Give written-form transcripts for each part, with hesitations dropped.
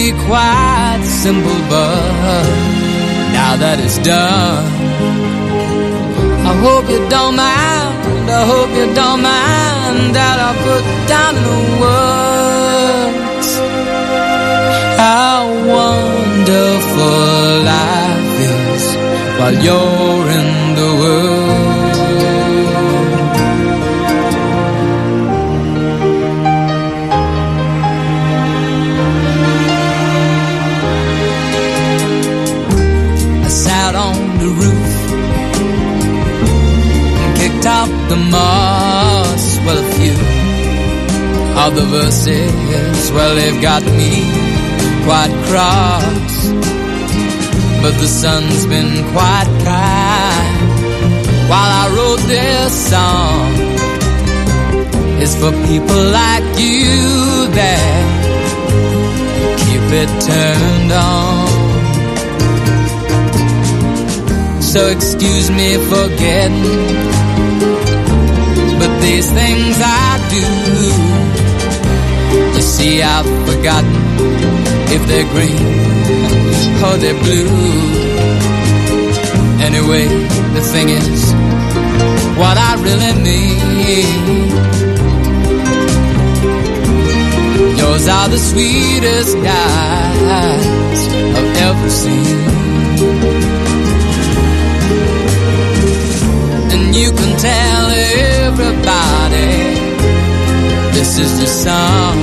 be quite simple, but now that it's done, I hope you don't mind, I hope you don't mind that I put down the words how wonderful life is while you're in the world. I sat on the roof and kicked out the moss. Well, a few of the verses, well, they've got me quite cross, but the sun's been quite kind while I wrote this song. It's for people like you that keep it turned on. So excuse me for getting, but these things I do, you see I've forgotten if they're green or they're blue. Anyway, the thing is, what I really mean, yours are the sweetest eyes I've ever seen. And you can tell everybody this is the song.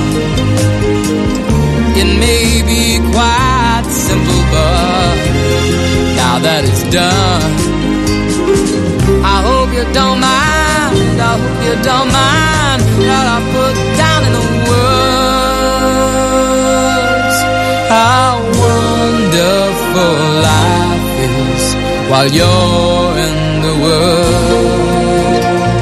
It may be quite simple, but now that it's done, I hope you don't mind, I hope you don't mind that I put down in the words how wonderful life is while you're in the world.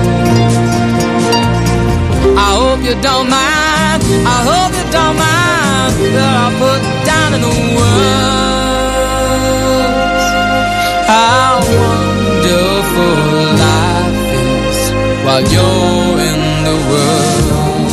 I hope you don't mind, I hope you don't mind that I put down in the words how wonderful life is while you're in the world.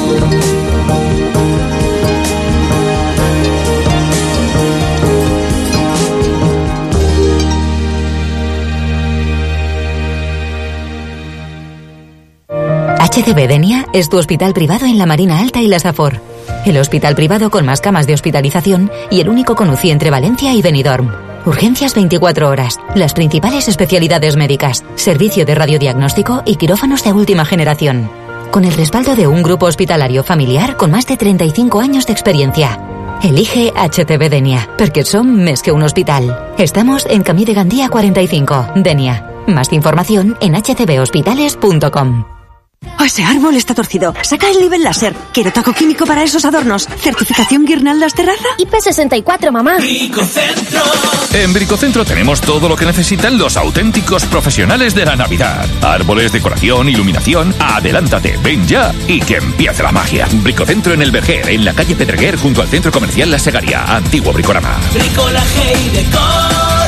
HCB Denia es tu hospital privado en la Marina Alta y la Safor. El hospital privado con más camas de hospitalización y el único con UCI entre Valencia y Benidorm. Urgencias 24 horas, las principales especialidades médicas, servicio de radiodiagnóstico y quirófanos de última generación. Con el respaldo de un grupo hospitalario familiar con más de 35 años de experiencia. Elige HCB Denia, porque som més que un hospital. Estamos en Camí de Gandía 45, Denia. Más información en hcbhospitales.com. Ese árbol está torcido. Saca el nivel láser. Quiero taco químico para esos adornos. ¿Certificación Guirnaldas Terraza? IP64, mamá. Bricocentro. En Bricocentro tenemos todo lo que necesitan los auténticos profesionales de la Navidad. Árboles, decoración, iluminación. Adelántate, ven ya y que empiece la magia. Bricocentro en el Verger, en la calle Pedreguer, junto al Centro Comercial La Segaria. Antiguo Bricorama. Bricolaje y decoración.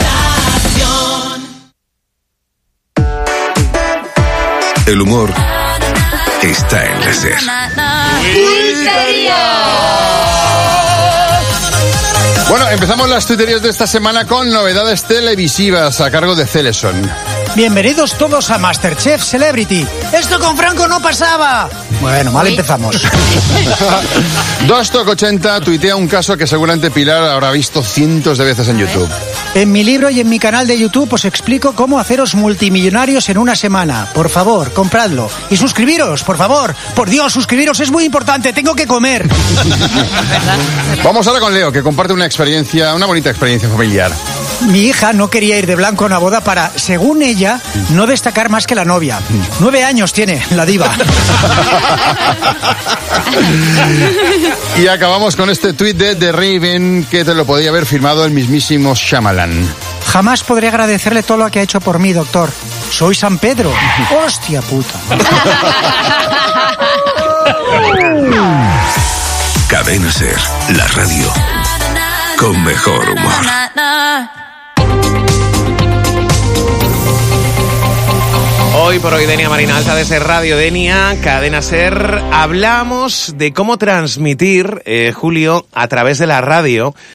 El humor está en la SER. Bueno, empezamos las tuiterías de esta semana con novedades televisivas a cargo de Celeson. Bienvenidos todos a Masterchef Celebrity. ¡Esto con Franco no pasaba! Bueno, mal empezamos. 2Toc80 tuitea un caso que seguramente Pilar habrá visto cientos de veces en YouTube. En mi libro y en mi canal de YouTube os explico cómo haceros multimillonarios en una semana. Por favor, compradlo. Y suscribiros, por favor. Por Dios, suscribiros, es muy importante. Tengo que comer. Vamos ahora con Leo, que comparte una bonita experiencia familiar. Mi hija no quería ir de blanco a una boda para, según ella, no destacar más que la novia. 9 años tiene, la diva. Y acabamos con este tuit de The Raven, que te lo podía haber firmado el mismísimo Shyamalan. Jamás podré agradecerle todo lo que ha hecho por mí, doctor. Soy San Pedro. ¡Hostia puta! Cadena SER, la radio con mejor humor. Hoy por hoy, Denia Marina Alta de SER Radio, Denia, Cadena SER, hablamos de cómo transmitir, Julio, a través de la radio,